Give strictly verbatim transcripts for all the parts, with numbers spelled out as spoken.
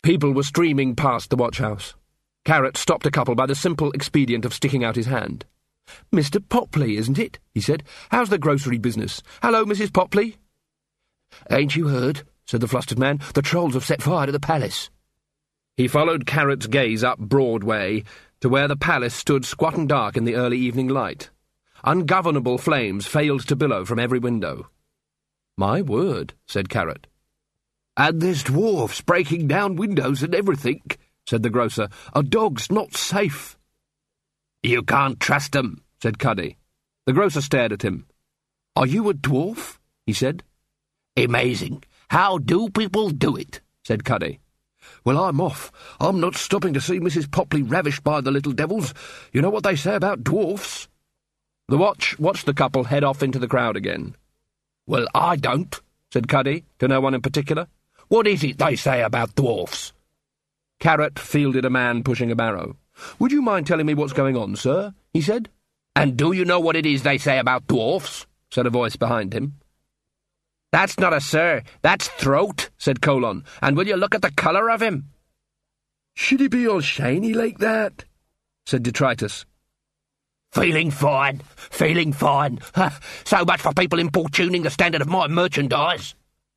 People were streaming past the watch-house. Carrot stopped a couple by the simple expedient of sticking out his hand. "Mister Popley, isn't it?" he said. "How's the grocery business? Hello, Missus Popley." "Ain't you heard?" said the flustered man. "The trolls have set fire to the palace." He followed Carrot's gaze up Broadway to where the palace stood squat and dark in the early evening light. Ungovernable flames failed to billow from every window. "My word," said Carrot. "And there's dwarfs breaking down windows and everything," said the grocer. "A dog's not safe." "You can't trust 'em," said Cuddy. The grocer stared at him. "Are you a dwarf?" he said. "Amazing. How do people do it?" said Cuddy. "Well, I'm off. I'm not stopping to see Missus Popley ravished by the little devils. You know what they say about dwarfs?" The watch watched the couple head off into the crowd again. "Well, I don't," said Cuddy, to no one in particular. "What is it they say about dwarfs?" Carrot fielded a man pushing a barrow. "Would you mind telling me what's going on, sir?" he said. "And do you know what it is they say about dwarfs?" said a voice behind him. "That's not a sir, that's Throat," said Colon. "And will you look at the colour of him?" "Should he be all shiny like that?" said Detritus. "Feeling fine, feeling fine. So much for people importuning the standard of my merchandise."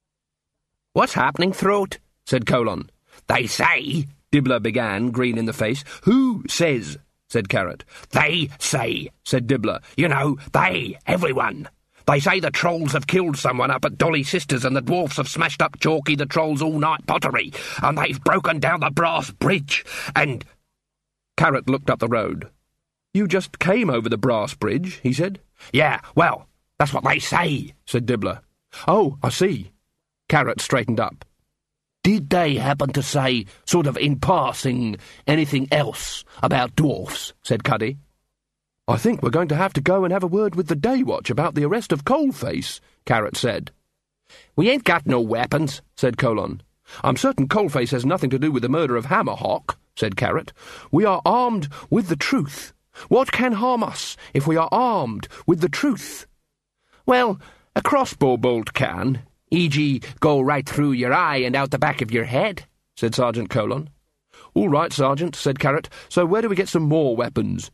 "What's happening, Throat?" said Colon. "They say," Dibbler began, green in the face. "Who says?" said Carrot. "They say," said Dibbler. "You know, they, everyone. They say the trolls have killed someone up at Dolly Sisters and the dwarfs have smashed up Chalky the Troll's all-night pottery, and they've broken down the brass bridge, and—" Carrot looked up the road. "You just came over the brass bridge," he said. "Yeah, well, that's what they say," said Dibbler. "Oh, I see." Carrot straightened up. "Did they happen to say, sort of in passing, anything else about dwarfs?" said Cuddy. "I think we're going to have to go and have a word with the Day Watch about the arrest of Coalface," Carrot said. "We ain't got no weapons," said Colon. "I'm certain Coalface has nothing to do with the murder of Hammerhawk," said Carrot. "We are armed with the truth. What can harm us if we are armed with the truth?" "Well, a crossbow bolt can, for example go right through your eye and out the back of your head," said Sergeant Colon. "All right, Sergeant," said Carrot. "So where do we get some more weapons?"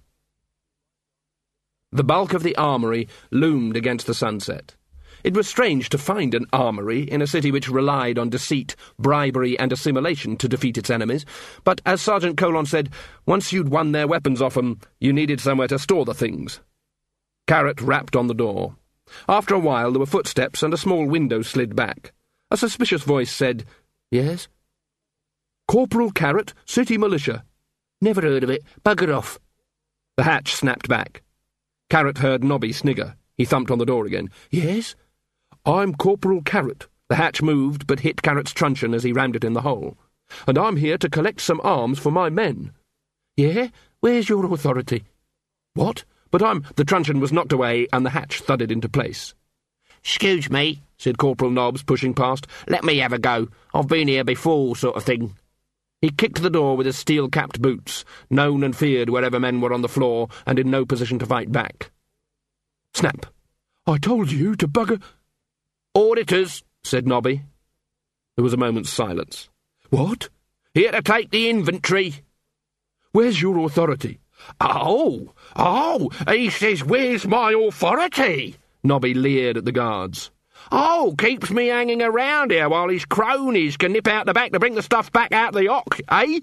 The bulk of the armoury loomed against the sunset. It was strange to find an armoury in a city which relied on deceit, bribery, and assimilation to defeat its enemies, but, as Sergeant Colon said, once you'd won their weapons off 'em, you needed somewhere to store the things. Carrot rapped on the door. After a while there were footsteps and a small window slid back. A suspicious voice said, "Yes?" "Corporal Carrot, City Militia." "Never heard of it. Bugger off." The hatch snapped back. Carrot heard Nobby snigger. He thumped on the door again. "Yes?" "I'm Corporal Carrot." The hatch moved, but hit Carrot's truncheon as he rammed it in the hole. "And I'm here to collect some arms for my men." "Yeah? Where's your authority?" "What? But I'm—" The truncheon was knocked away, and the hatch thudded into place. "'Scuse me," said Corporal Nobbs, pushing past. "Let me have a go. I've been here before, sort of thing." He kicked the door with his steel-capped boots, known and feared wherever men were on the floor and in no position to fight back. Snap. "I told you to bugger—" "Auditors," said Nobby. There was a moment's silence. "What?" "Here to take the inventory." "Where's your authority?" "Oh, oh, he says, where's my authority?" Nobby leered at the guards. "Oh, keeps me hanging around here while his cronies can nip out the back to bring the stuff back out the hock, eh?"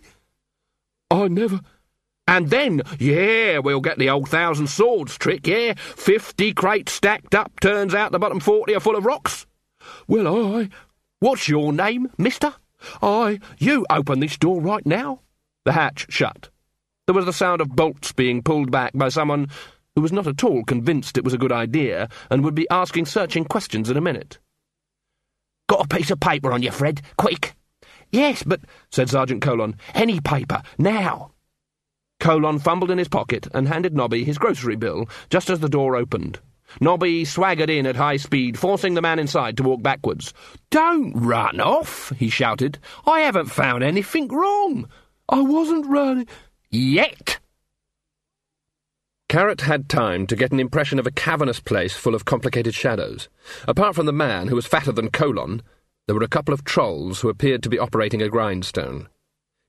"I never—" "And then, yeah, we'll get the old thousand swords trick, yeah? Fifty crates stacked up, turns out the bottom forty are full of rocks." "Well, I—" "What's your name, mister?" "I— You open this door right now." The hatch shut. There was the sound of bolts being pulled back by someone who was not at all convinced it was a good idea and would be asking searching questions in a minute. "Got a piece of paper on you, Fred? Quick!" "Yes, but—" said Sergeant Colon. "Any paper, now!" Colon fumbled in his pocket and handed Nobby his grocery bill just as the door opened. Nobby swaggered in at high speed, forcing the man inside to walk backwards. "Don't run off," he shouted. "I haven't found anything wrong." "I wasn't running—" "Yet!" Carrot had time to get an impression of a cavernous place full of complicated shadows. Apart from the man, who was fatter than Colon, there were a couple of trolls who appeared to be operating a grindstone.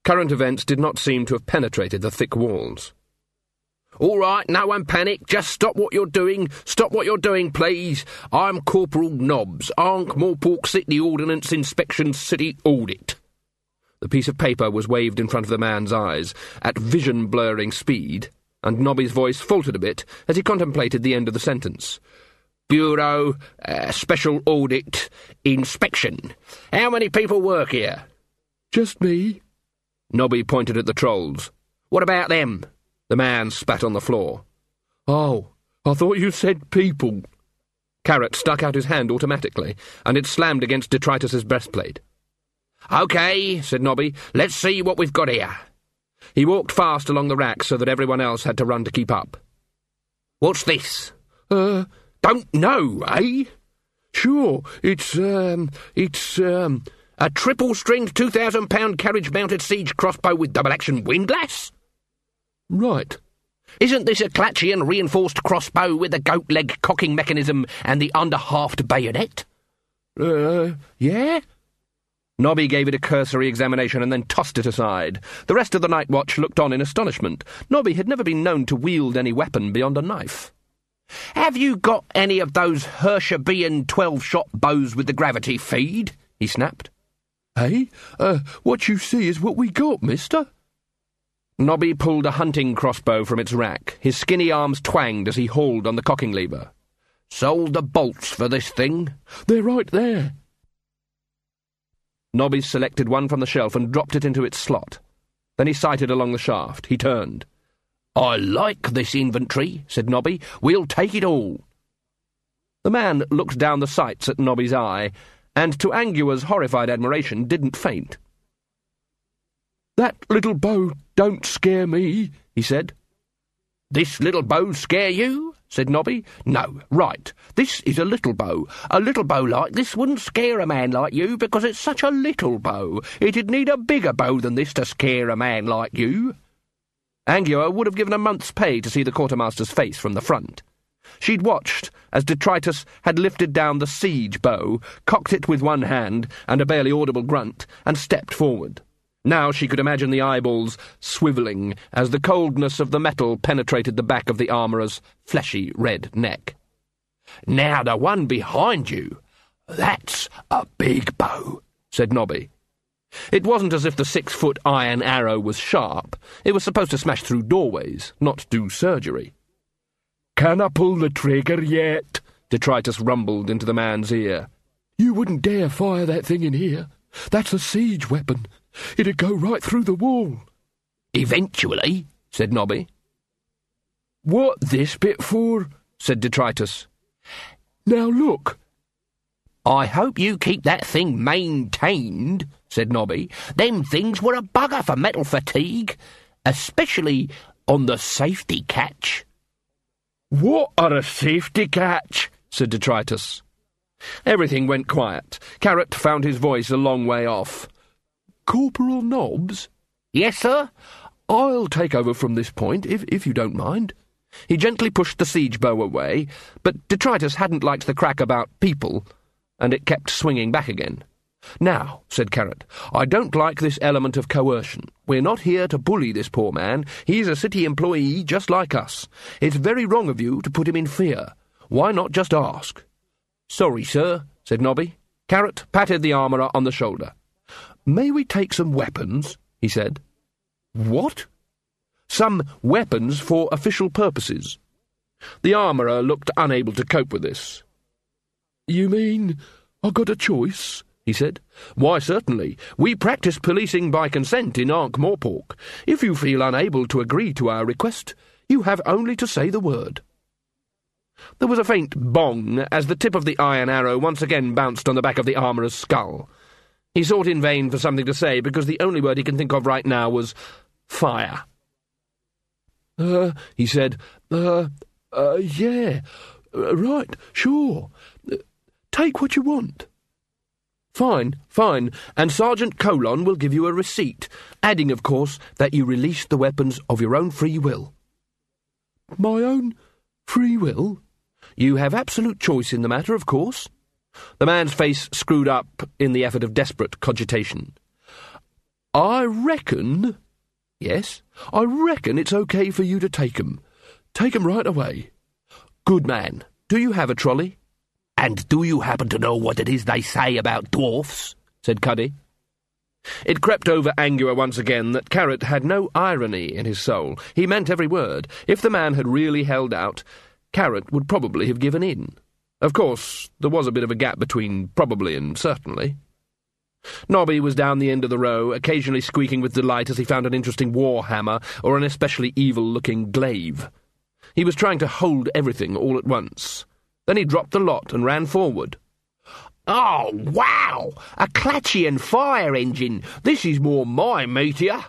Current events did not seem to have penetrated the thick walls. "All right, no one panic. Just stop what you're doing. Stop what you're doing, please. I'm Corporal Nobbs, Ankh-Morpork City Ordnance Inspection City Audit." The piece of paper was waved in front of the man's eyes at vision-blurring speed, and Nobby's voice faltered a bit as he contemplated the end of the sentence. "Bureau, uh, Special Audit, Inspection. How many people work here?" "Just me." Nobby pointed at the trolls. "What about them?" The man spat on the floor. "Oh, I thought you said people." Carrot stuck out his hand automatically, and it slammed against Detritus's breastplate. "OK," said Nobby, "let's see what we've got here." He walked fast along the rack so that everyone else had to run to keep up. "What's this?" Uh, don't know, eh?" "Sure, it's, um, it's, um... a triple-stringed two thousand pound carriage-mounted siege crossbow with double-action windlass?" "Right." "Isn't this a Clatchian reinforced crossbow with a goat-leg cocking mechanism and the under-halved bayonet?" Uh, yeah?" Nobby gave it a cursory examination and then tossed it aside. The rest of the night watch looked on in astonishment. Nobby had never been known to wield any weapon beyond a knife. "Have you got any of those Hirschabian twelve-shot bows with the gravity feed?" he snapped. "Hey, uh, what you see is what we got, mister." Nobby pulled a hunting crossbow from its rack. His skinny arms twanged as he hauled on the cocking lever. "Sold the bolts for this thing?" "They're right there." Nobby selected one from the shelf and dropped it into its slot. Then he sighted along the shaft. He turned. "I like this inventory," said Nobby. "We'll take it all." The man looked down the sights at Nobby's eye, and to Angua's horrified admiration didn't faint. "That little bow don't scare me," he said. "This little bow scare you?" said Nobby. "No, right. This is a little bow. A little bow like this wouldn't scare a man like you because it's such a little bow. It'd need a bigger bow than this to scare a man like you." Angua would have given a month's pay to see the quartermaster's face from the front. She'd watched as Detritus had lifted down the siege bow, cocked it with one hand and a barely audible grunt, and stepped forward. Now she could imagine the eyeballs swivelling as the coldness of the metal penetrated the back of the armourer's fleshy red neck. "Now the one behind you, that's a big bow," said Nobby. It wasn't as if the six-foot iron arrow was sharp. It was supposed to smash through doorways, not do surgery. "Can I pull the trigger yet?" Detritus rumbled into the man's ear. "You wouldn't dare fire that thing in here. That's a siege weapon. It'd go right through the wall." "Eventually," said Nobby. "What this bit for?" said Detritus. "Now look." "I hope you keep that thing maintained," said Nobby. "Them things were a bugger for metal fatigue, especially on the safety catch." "What are a safety catch?" said Detritus. Everything went quiet. Carrot found his voice a long way off. "Corporal Nobbs?" "Yes, sir?" "I'll take over from this point, if, if you don't mind." He gently pushed the siege bow away, but Detritus hadn't liked the crack about people, and it kept swinging back again. "Now," said Carrot, "I don't like this element of coercion. We're not here to bully this poor man. He's a city employee just like us. It's very wrong of you to put him in fear. Why not just ask?" "Sorry, sir," said Nobby. Carrot patted the armourer on the shoulder. "May we take some weapons?" he said. "What?" "Some weapons for official purposes." The armourer looked unable to cope with this. "You mean I got a choice?" he said. "Why, certainly. We practice policing by consent in Ankh-Morpork. If you feel unable to agree to our request, you have only to say the word." There was a faint bong as the tip of the iron arrow once again bounced on the back of the armourer's skull. He sought in vain for something to say, because the only word he can think of right now was fire. Uh, he said, uh, uh, yeah, uh, right, sure. Uh, take what you want. Fine, fine, and Sergeant Colon will give you a receipt, adding, of course, that you released the weapons of your own free will. My own free will? You have absolute choice in the matter, of course. The man's face screwed up in the effort of desperate cogitation. I reckon... Yes, I reckon it's okay for you to take 'em. Take 'em right away. Good man. Do you have a trolley? And do you happen to know what it is they say about dwarfs? Said Cuddy. It crept over Angua once again that Carrot had no irony in his soul. He meant every word. If the man had really held out, Carrot would probably have given in. Of course, there was a bit of a gap between probably and certainly. Nobby was down the end of the row, occasionally squeaking with delight as he found an interesting war hammer or an especially evil-looking glaive. He was trying to hold everything all at once. Then he dropped the lot and ran forward. "Oh, wow! A Clatchian fire engine! This is more my meteor!"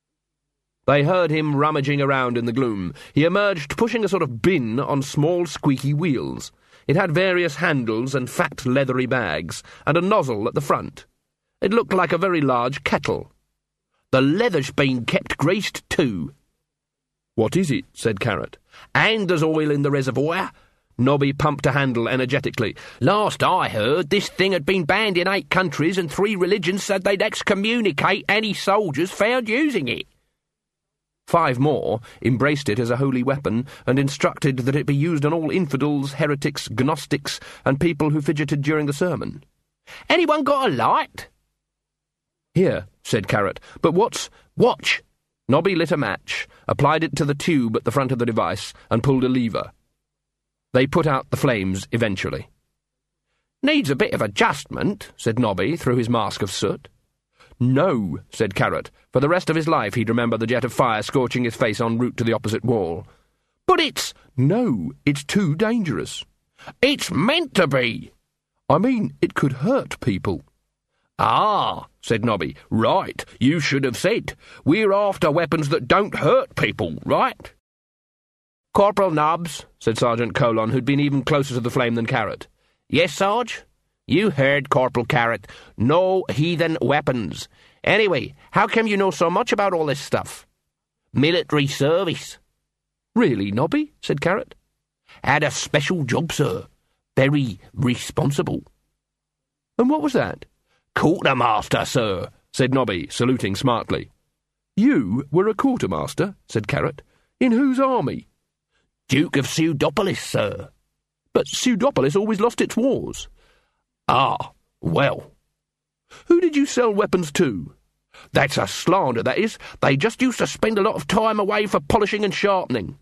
They heard him rummaging around in the gloom. He emerged pushing a sort of bin on small squeaky wheels. It had various handles and fat leathery bags, and a nozzle at the front. It looked like a very large kettle. "The leather's been kept greased too." "What is it?" said Carrot. "And there's oil in the reservoir." Nobby pumped a handle energetically. "Last I heard, this thing had been banned in eight countries and three religions said they'd excommunicate any soldiers found using it." Five more embraced it as a holy weapon and instructed that it be used on all infidels, heretics, gnostics, and people who fidgeted during the sermon. "Anyone got a light?" "Here," said Carrot. "But what's... Watch!" Nobby lit a match, applied it to the tube at the front of the device, and pulled a lever. They put out the flames eventually. "Needs a bit of adjustment," said Nobby through his mask of soot. "No," said Carrot. For the rest of his life he'd remember the jet of fire scorching his face en route to the opposite wall. "But it's—" "No, it's too dangerous." "It's meant to be." "I mean, it could hurt people." "Ah," said Nobby. "Right, you should have said. We're after weapons that don't hurt people, right?" "Corporal Nobbs," said Sergeant Colon, who'd been even closer to the flame than Carrot. "Yes, Sarge?" "You heard, Corporal Carrot. No heathen weapons. Anyway, how come you know so much about all this stuff?" "Military service." "Really, Nobby?" said Carrot. "Had a special job, sir. Very responsible." "And what was that?" "Quartermaster, sir," said Nobby, saluting smartly. "You were a quartermaster?" said Carrot. "In whose army?" "Duke of Pseudopolis, sir." "But Pseudopolis always lost its wars." "Ah, well." "Who did you sell weapons to?" "That's a slander, that is. They just used to spend a lot of time away for polishing and sharpening."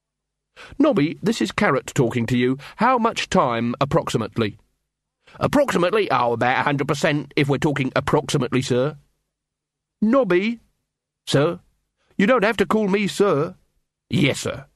"Nobby, this is Carrot talking to you. How much time, approximately?" "Approximately, oh, about a hundred percent, if we're talking approximately, sir." "Nobby." "Sir?" "You don't have to call me sir." "Yes, sir."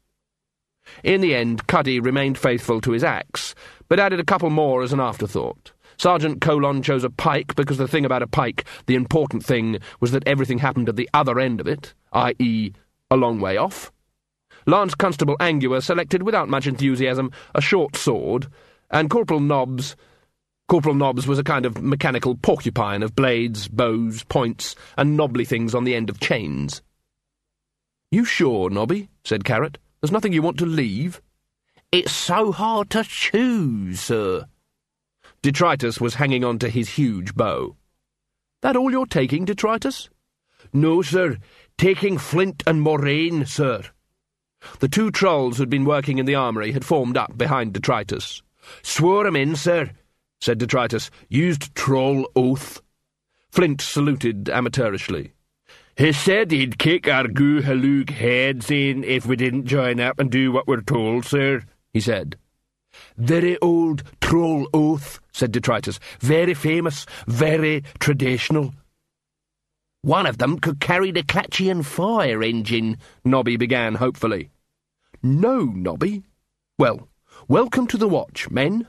In the end, Cuddy remained faithful to his axe, but added a couple more as an afterthought. Sergeant Colon chose a pike because the thing about a pike, the important thing, was that everything happened at the other end of it, that is, a long way off. Lance Constable Angua selected, without much enthusiasm, a short sword, and Corporal Nobbs... Corporal Nobbs was a kind of mechanical porcupine of blades, bows, points, and knobbly things on the end of chains. "You sure, Nobby?" said Carrot. "There's nothing you want to leave?" "It's so hard to choose, sir." Detritus was hanging on to his huge bow. "That all you're taking, Detritus?" "No, sir. Taking flint and moraine, sir." The two trolls who'd been working in the armoury had formed up behind Detritus. "Swore 'em in, sir," said Detritus. "Used troll oath." Flint saluted amateurishly. "He said he'd kick our goo-haloog heads in if we didn't join up and do what we're told, sir," he said. "Very old troll oath," said Detritus. "Very famous, very traditional." "One of them could carry the Clatchian fire engine," Nobby began hopefully. "No, Nobby. Well, welcome to the watch, men."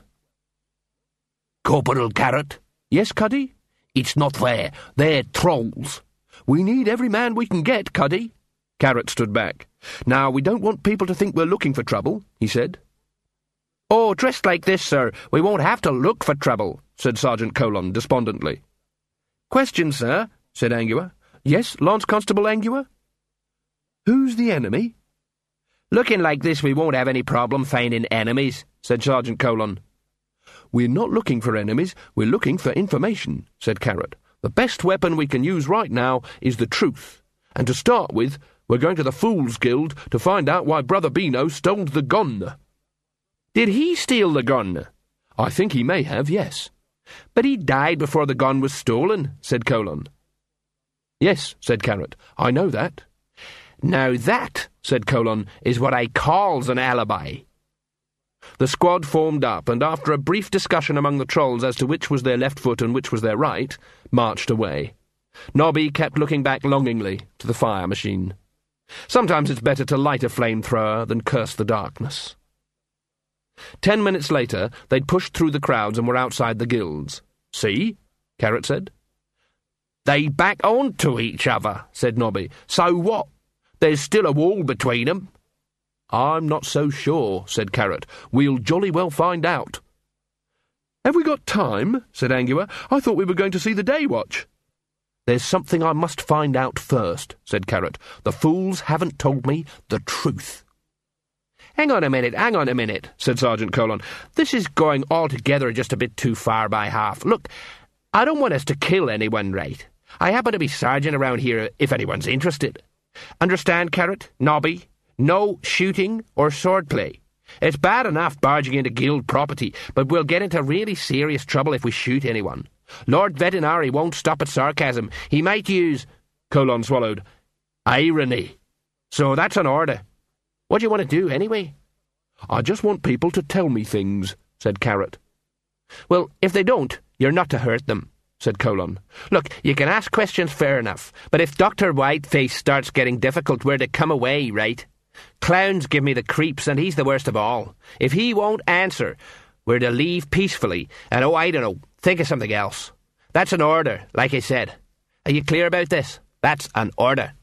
"Corporal Carrot." "Yes, Cuddy?" "It's not fair. They're trolls." "We need every man we can get, Cuddy." Carrot stood back. "Now, we don't want people to think we're looking for trouble," he said. "Oh, dressed like this, sir, we won't have to look for trouble," said Sergeant Colon despondently. "Question, sir," said Angua. "Yes, Lance Constable Angua?" "Who's the enemy?" "Looking like this, we won't have any problem finding enemies," said Sergeant Colon. "We're not looking for enemies, we're looking for information," said Carrot. The best weapon we can use right now is the truth. And to start with, we're going to the Fools' Guild to find out why Brother Beano stole the gun." "Did he steal the gun?" "I think he may have, yes." "But he died before the gun was stolen," said Colon. "Yes," said Carrot, "I know that." "Now that," said Colon, "is what I calls an alibi." The squad formed up, and after a brief discussion among the trolls as to which was their left foot and which was their right, marched away. Nobby kept looking back longingly to the fire machine. Sometimes it's better to light a flamethrower than curse the darkness. Ten minutes later, they'd pushed through the crowds and were outside the guilds. "See?" Carrot said. "They back on to each other," said Nobby. "So what? There's still a wall between 'em." "I'm not so sure," said Carrot. "We'll jolly well find out." "Have we got time?" said Angua. "I thought we were going to see the day watch." "There's something I must find out first," said Carrot. "The fools haven't told me the truth." "Hang on a minute, hang on a minute," said Sergeant Colon. "This is going altogether just a bit too far by half. Look, I don't want us to kill anyone, right? I happen to be sergeant around here if anyone's interested. Understand, Carrot? Nobby? No shooting or swordplay. It's bad enough barging into guild property, but we'll get into really serious trouble if we shoot anyone. Lord Vetinari won't stop at sarcasm. He might use—" Colon swallowed. "Irony. So that's an order. What do you want to do, anyway?" "I just want people to tell me things," said Carrot. "Well, if they don't, you're not to hurt them," said Colon. "Look, you can ask questions fair enough, but if Doctor Whiteface starts getting difficult, we're to come away, right? Clowns give me the creeps, and he's the worst of all. If he won't answer, we're to leave peacefully, and oh, I don't know, think of something else. That's an order, like I said. Are you clear about this? That's an order."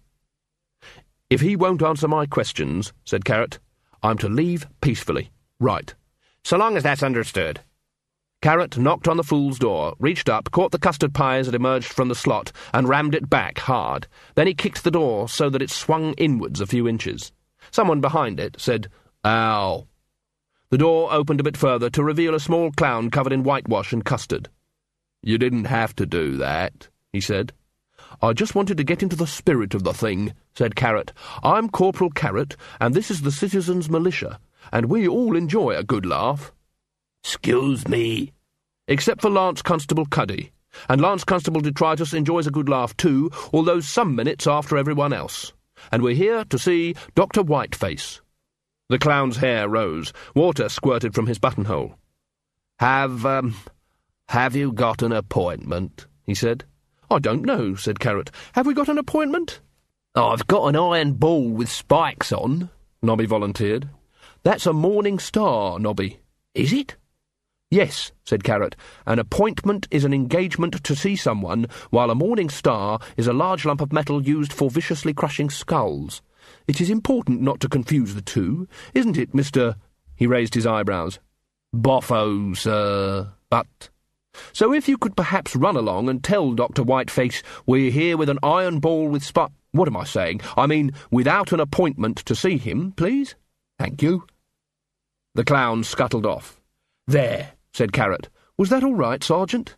"If he won't answer my questions," said Carrot, "I'm to leave peacefully. Right. So long as that's understood." Carrot knocked on the fool's door, reached up, caught the custard pie as it emerged from the slot, and rammed it back hard. Then he kicked the door so that it swung inwards a few inches. Someone behind it said, "Ow." The door opened a bit further to reveal a small clown covered in whitewash and custard. "You didn't have to do that," he said. "I just wanted to get into the spirit of the thing," said Carrot. "I'm Corporal Carrot, and this is the Citizens' Militia, and we all enjoy a good laugh." "'Scuse me." "Except for Lance Constable Cuddy. And Lance Constable Detritus enjoys a good laugh too, although some minutes after everyone else. And we're here to see Doctor Whiteface." The clown's hair rose. Water squirted from his buttonhole. Have, um, have you got an appointment?" he said. "I don't know," said Carrot. "Have we got an appointment?" "I've got an iron ball with spikes on," Nobby volunteered. "That's a morning star, Nobby." "Is it?" "Yes," said Carrot. "An appointment is an engagement to see someone, while a morning star is a large lump of metal used for viciously crushing skulls. It is important not to confuse the two, isn't it, Mister—" He raised his eyebrows. "Boffo, sir. But— So if you could perhaps run along and tell Doctor Whiteface we're here with an iron ball with spi— What am I saying? I mean, without an appointment to see him, please? Thank you." The clown scuttled off. "There," said Carrot. "Was that all right, Sergeant?"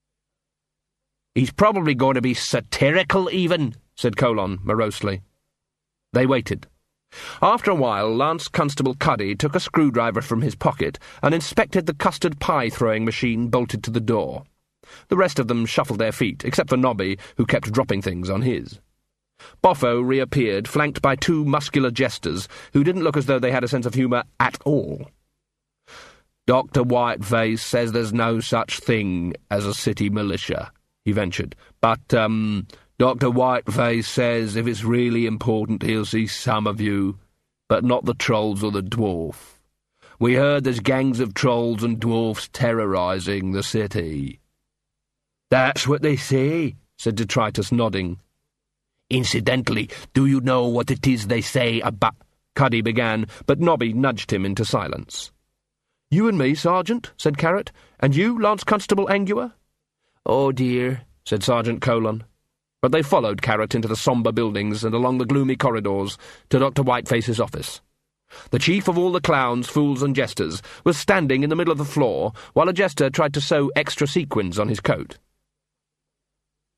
"He's probably going to be satirical, even," said Colon morosely. They waited. After a while, Lance Constable Cuddy took a screwdriver from his pocket and inspected the custard pie-throwing machine bolted to the door. The rest of them shuffled their feet, except for Nobby, who kept dropping things on his. Boffo reappeared, flanked by two muscular jesters, who didn't look as though they had a sense of humour at all. "Doctor Whiteface says there's no such thing as a city militia," he ventured. "But, um, Doctor Whiteface says if it's really important he'll see some of you, but not the trolls or the dwarf. We heard there's gangs of trolls and dwarfs terrorising the city." "That's what they say," said Detritus, nodding. "Incidentally, do you know what it is they say about—" Cuddy began, but Nobby nudged him into silence. "You and me, Sergeant," said Carrot. "And you, Lance Constable Angua?" "Oh, dear," said Sergeant Colon. But they followed Carrot into the sombre buildings and along the gloomy corridors to Doctor Whiteface's office. The chief of all the clowns, fools and jesters was standing in the middle of the floor while a jester tried to sew extra sequins on his coat.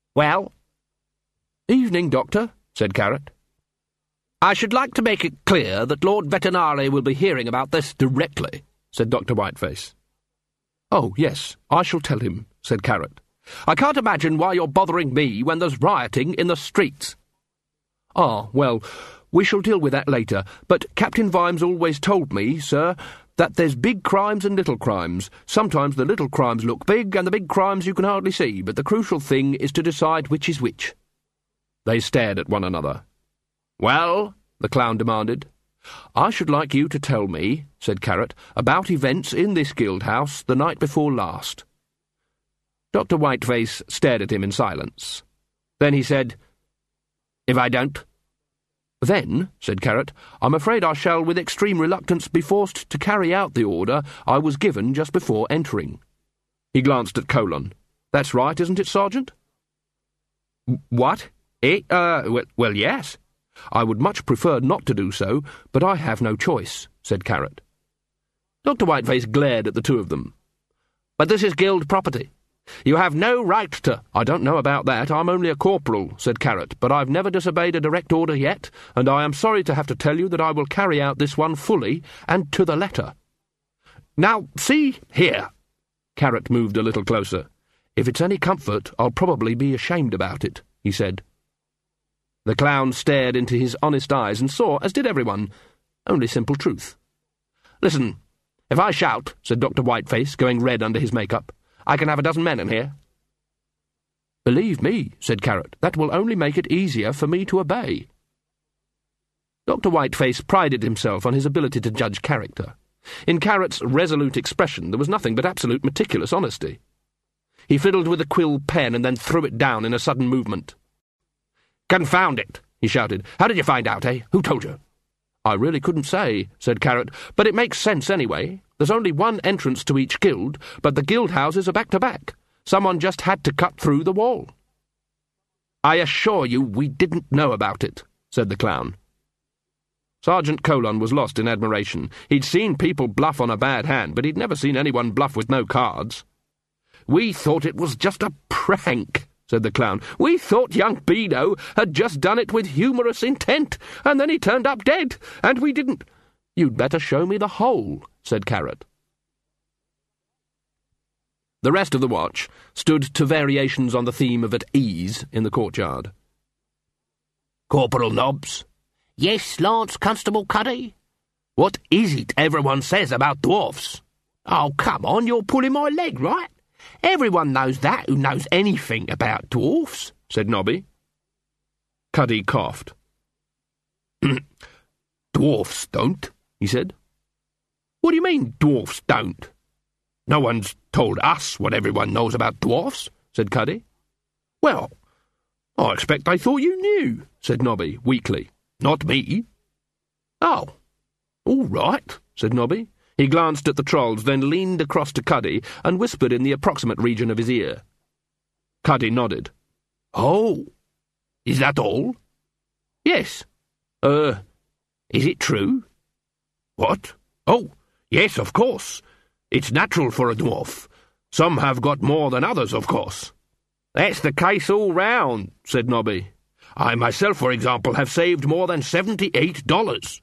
Well? Evening, Doctor, said Carrot. I should like to make it clear that Lord Vetinari will be hearing about this directly, said Doctor Whiteface. Oh, yes, I shall tell him, said Carrot. I can't imagine why you're bothering me when there's rioting in the streets. Ah, well, we shall deal with that later, but Captain Vimes always told me, sir, that there's big crimes and little crimes. Sometimes the little crimes look big, and the big crimes you can hardly see, but the crucial thing is to decide which is which. They stared at one another. Well? The clown demanded. I should like you to tell me, said Carrot, about events in this guild house the night before last. Doctor Whiteface stared at him in silence. Then he said, If I don't? Then, said Carrot, I'm afraid I shall with extreme reluctance be forced to carry out the order I was given just before entering. He glanced at Colon. That's right, isn't it, Sergeant? What? It, uh, well, well, yes. I would much prefer not to do so, but I have no choice, said Carrot. Doctor Whiteface glared at the two of them. But this is guild property. You have no right to— I don't know about that. I'm only a corporal, said Carrot, but I've never disobeyed a direct order yet, and I am sorry to have to tell you that I will carry out this one fully and to the letter. Now, see here. Carrot moved a little closer. If it's any comfort, I'll probably be ashamed about it, he said. The clown stared into his honest eyes and saw, as did everyone, only simple truth. Listen, if I shout, said Doctor Whiteface, going red under his makeup, I can have a dozen men in here. Believe me, said Carrot, that will only make it easier for me to obey. Doctor Whiteface prided himself on his ability to judge character. In Carrot's resolute expression there was nothing but absolute meticulous honesty. He fiddled with a quill pen and then threw it down in a sudden movement. Confound it, he shouted. How did you find out, eh? Who told you? I really couldn't say, said Carrot, but it makes sense anyway. There's only one entrance to each guild, but the guild houses are back-to-back. Someone just had to cut through the wall. I assure you we didn't know about it, said the clown. Sergeant Colon was lost in admiration. He'd seen people bluff on a bad hand, but he'd never seen anyone bluff with no cards. We thought it was just a prank, said the clown. We thought young Beano had just done it with humorous intent, and then he turned up dead, and we didn't— You'd better show me the hole, said Carrot. The rest of the watch stood to variations on the theme of at ease in the courtyard. Corporal Nobbs? Yes, Lance Constable Cuddy? What is it everyone says about dwarfs? Oh, come on, you're pulling my leg, right? Everyone knows that who knows anything about dwarfs, said Nobby. Cuddy coughed. Dwarfs don't, he said. What do you mean, dwarfs don't? No one's told us what everyone knows about dwarfs, said Cuddy. Well, I expect they thought you knew, said Nobby, weakly. Not me. Oh, all right, said Nobby. He glanced at the trolls, then leaned across to Cuddy and whispered in the approximate region of his ear. Cuddy nodded. Oh, is that all? Yes. Uh, is it true? What? Oh, yes, of course. It's natural for a dwarf. Some have got more than others, of course. That's the case all round, said Nobby. I myself, for example, have saved more than seventy-eight dollars.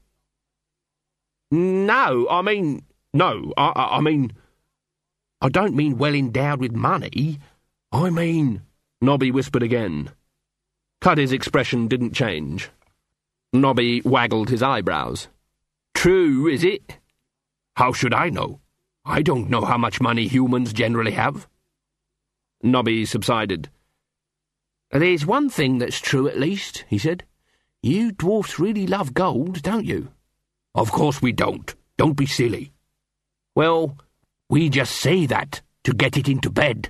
No, I mean... No, I, I, I mean... I don't mean well endowed with money. I mean... Nobby whispered again. Cuddy's expression didn't change. Nobby waggled his eyebrows. True, is it? How should I know? I don't know how much money humans generally have. Nobby subsided. There's one thing that's true at least, he said. You dwarfs really love gold, don't you? Of course we don't. Don't be silly. Well, we just say that to get it into bed.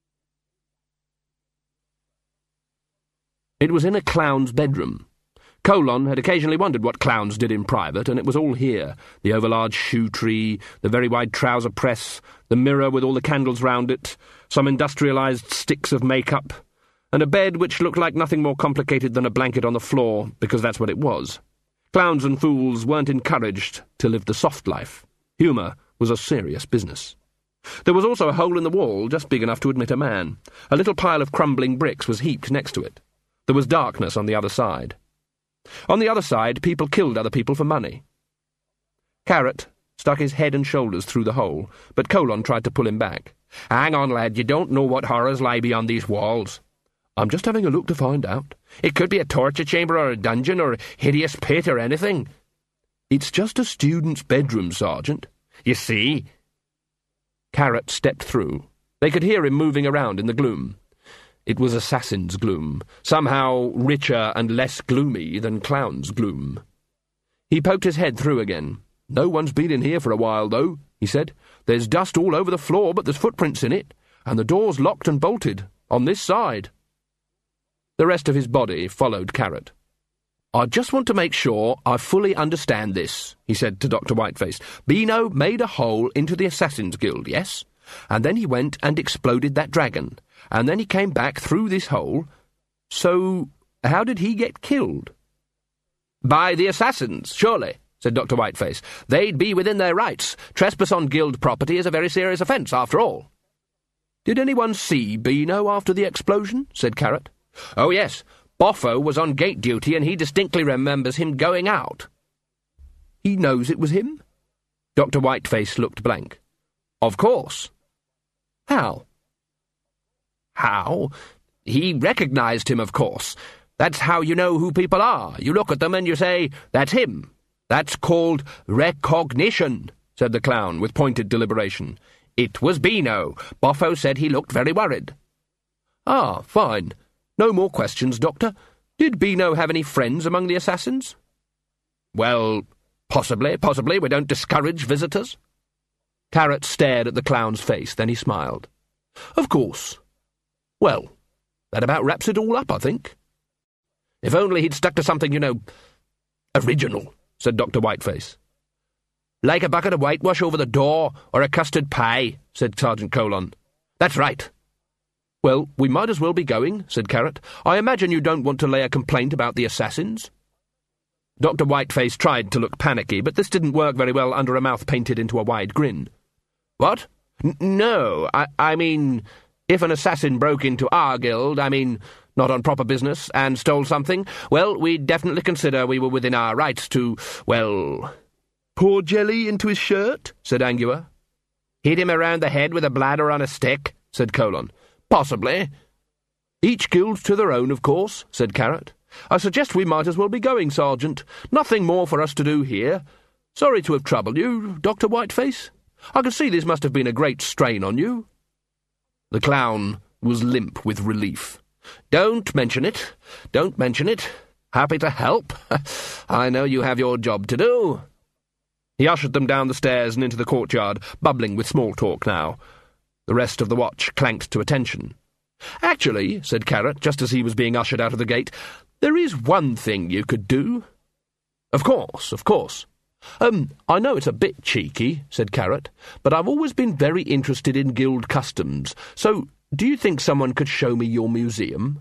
It was in a clown's bedroom. Colon had occasionally wondered what clowns did in private, and it was all here. The overlarge shoe tree, the very wide trouser press, the mirror with all the candles round it, some industrialised sticks of make-up, and a bed which looked like nothing more complicated than a blanket on the floor, because that's what it was. Clowns and fools weren't encouraged to live the soft life. Humour was a serious business. There was also a hole in the wall just big enough to admit a man. A little pile of crumbling bricks was heaped next to it. There was darkness on the other side. On the other side, people killed other people for money. Carrot stuck his head and shoulders through the hole, but Colon tried to pull him back. "Hang on, lad, you don't know what horrors lie beyond these walls." "I'm just having a look to find out." "It could be a torture chamber or a dungeon or a hideous pit or anything." "It's just a student's bedroom, Sergeant." "You see?" Carrot stepped through. They could hear him moving around in the gloom. It was assassin's gloom, somehow richer and less gloomy than clown's gloom. He poked his head through again. "No one's been in here for a while, though," he said. "There's dust all over the floor, but there's footprints in it, and the door's locked and bolted, on this side." The rest of his body followed Carrot. "I just want to make sure I fully understand this," he said to Doctor Whiteface. "Beano made a hole into the Assassin's Guild, yes? And then he went and exploded that dragon, and then he came back through this hole. So, how did he get killed?" "By the assassins, surely," said Doctor Whiteface. "They'd be within their rights. Trespass on guild property is a very serious offence, after all." "Did anyone see Beano after the explosion?" said Carrot. "Oh, yes. Boffo was on gate duty, and he distinctly remembers him going out." "He knows it was him?" Doctor Whiteface looked blank. "Of course." "How?" "How? He recognised him, of course. That's how you know who people are. You look at them and you say, 'That's him.' That's called recognition," said the clown with pointed deliberation. "It was Beano. Boffo said he looked very worried." "Ah, fine. No more questions, Doctor. Did Beano have any friends among the assassins?" "Well, possibly, possibly. We don't discourage visitors." Carrot stared at the clown's face, then he smiled. "Of course. Well, that about wraps it all up, I think." "If only he'd stuck to something, you know, original," said Doctor Whiteface. "Like a bucket of whitewash over the door, or a custard pie," said Sergeant Colon. "That's right." "Well, we might as well be going," said Carrot. "I imagine you don't want to lay a complaint about the assassins?" Doctor Whiteface tried to look panicky, but this didn't work very well under a mouth painted into a wide grin. "What? N- no, I, I mean, if an assassin broke into our guild, I mean, not on proper business, and stole something, well, we'd definitely consider we were within our rights to, well—" "Pour jelly into his shirt?" said Angua. "Hit him around the head with a bladder on a stick," said Colon. "Possibly." "Each guild to their own, of course," said Carrot. "I suggest we might as well be going, Sergeant. Nothing more for us to do here. Sorry to have troubled you, Doctor Whiteface. I can see this must have been a great strain on you." The clown was limp with relief. "Don't mention it. Don't mention it. Happy to help. I know you have your job to do." He ushered them down the stairs and into the courtyard, bubbling with small talk now. The rest of the watch clanked to attention. "Actually," said Carrot, just as he was being ushered out of the gate, "there is one thing you could do." "Of course, of course." Um, I know it's a bit cheeky," said Carrot, "but I've always been very interested in guild customs, so do you think someone could show me your museum?"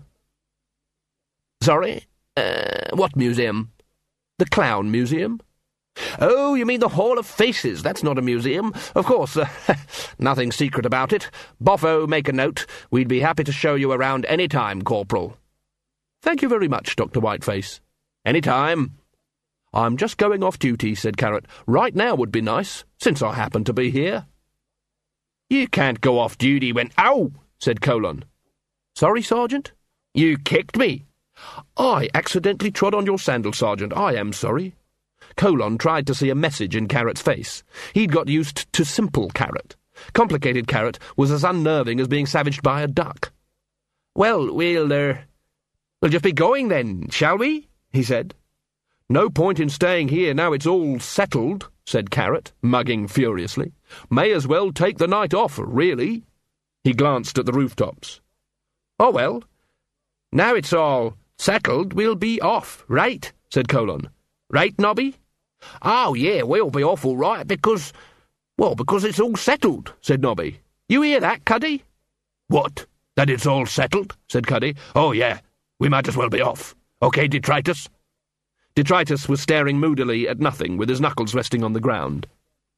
"Sorry? Uh, what museum?" "The Clown Museum." "Oh, you mean the Hall of Faces. That's not a museum. Of course, uh, nothing secret about it. Boffo, make a note. We'd be happy to show you around any time, Corporal." "Thank you very much, Doctor Whiteface." "Any time." "I'm just going off duty," said Carrot. "Right now would be nice, since I happen to be here." "You can't go off duty when—" "Ow!" said Colon. "Sorry, Sergeant?" "You kicked me." "I accidentally trod on your sandal, Sergeant. I am sorry." Colon tried to see a message in Carrot's face. He'd got used to simple Carrot. Complicated Carrot was as unnerving as being savaged by a duck. "Well, we'll, er, we'll just be going then, shall we?" he said. "No point in staying here now it's all settled," said Carrot, mugging furiously. "May as well take the night off, really." He glanced at the rooftops. "Oh, well, now it's all settled, we'll be off, right?" said Colon. "Right, Nobby?" "Oh, yeah, we'll be off all right, because, well, because it's all settled," said Nobby. "You hear that, Cuddy?" "What? That it's all settled?" said Cuddy. "Oh, yeah, we might as well be off. OK, Detritus?" Detritus was staring moodily at nothing, with his knuckles resting on the ground.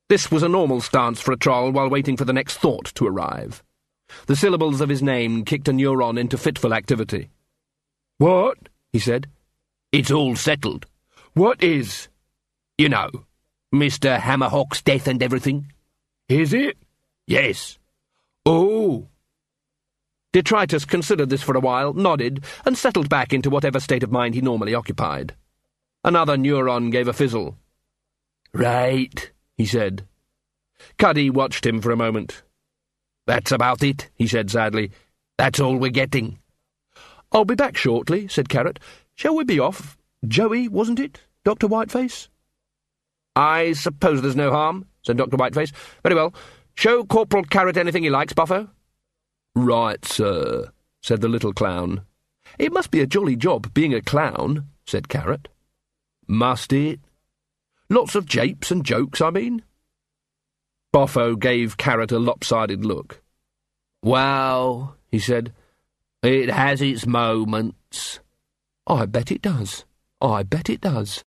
This was a normal stance for a troll while waiting for the next thought to arrive. The syllables of his name kicked a neuron into fitful activity. "What?" he said. "It's all settled." "What is?" "You know, Mister Hammerhawk's death and everything." "Is it?" "Yes." "Oh." Detritus considered this for a while, nodded, and settled back into whatever state of mind he normally occupied. Another neuron gave a fizzle. "Right," he said. Cuddy watched him for a moment. "That's about it," he said sadly. "That's all we're getting." "I'll be back shortly," said Carrot. "Shall we be off? Joey, wasn't it, Doctor Whiteface?" "I suppose there's no harm," said Doctor Whiteface. "Very well. Show Corporal Carrot anything he likes, Buffo." "Right, sir," said the little clown. "It must be a jolly job being a clown," said Carrot. "Must it?" "Lots of japes and jokes, I mean." Buffo gave Carrot a lopsided look. "Well," he said, "it has its moments." "I bet it does. I bet it does."